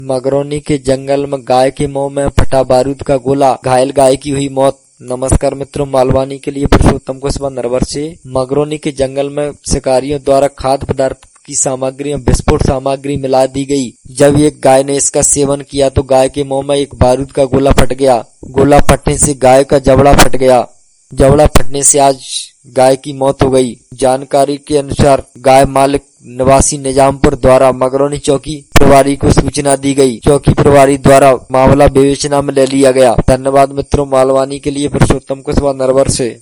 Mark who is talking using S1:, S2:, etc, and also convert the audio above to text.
S1: मगरौनी के जंगल में गाय के मुंह में फटा बारूद का गोला, घायल गाय की हुई मौत। नमस्कार मित्रों, मालवानी के लिए पुरुषोत्तम कुशवाहा नरवर से। मगरौनी के जंगल में शिकारियों द्वारा खाद्य पदार्थ की सामग्री में विस्फोट सामग्री मिला दी गई। जब एक गाय ने इसका सेवन किया तो गाय के मुंह में एक बारूद का गोला फट गया। गोला फटने से गाय का जबड़ा फट गया। जबड़ा फटने से आज गाय की मौत हो गई। जानकारी के अनुसार गाय मालिक निवासी निजामपुर द्वारा मगरौनी चौकी प्रभारी को सूचना दी गई। चौकी प्रभारी द्वारा मामला विवेचना में ले लिया गया। धन्यवाद मित्रों, मालवानी के लिए पुरुषोत्तम कुशवाहा नरवर से।